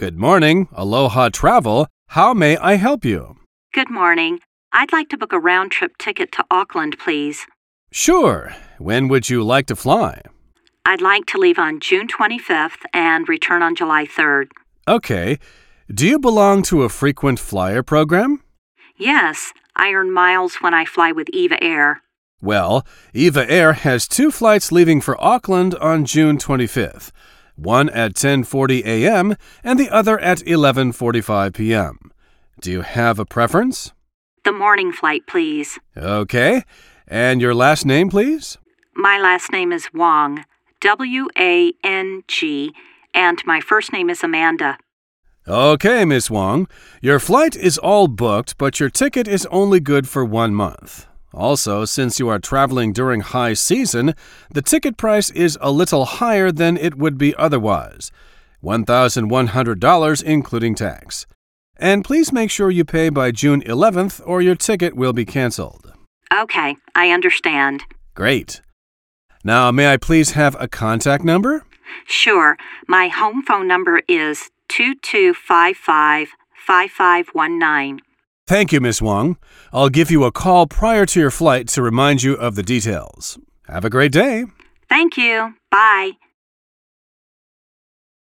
Good morning. Aloha Travel. How may I help you? Good morning. I'd like to book a round-trip ticket to Auckland, please. Sure. When would you like to fly? I'd like to leave on June 25th and return on July 3rd. Okay. Do you belong to a frequent flyer program? Yes, I earn miles when I fly with EVA Air. Well, EVA Air has 2 flights leaving for Auckland on June 25th. One at 10:40 a.m. and the other at 11:45 p.m. Do you have a preference? The morning flight, please. Okay. And your last name, please? My last name is Wang, W-A-N-G, and my first name is Amanda. Okay, Miss Wang. Your flight is all booked, but your ticket is only good for 1 month. Also, since you are traveling during high season, the ticket price is a little higher than it would be otherwise. $1,100 including tax. And please make sure you pay by June 11th or your ticket will be canceled. Okay, I understand. Great. Now, may I please have a contact number? Sure. My home phone number is 2255-5519. Thank you, Miss Wang. I'll give you a call prior to your flight to remind you of the details. Have a great day. Thank you. Bye.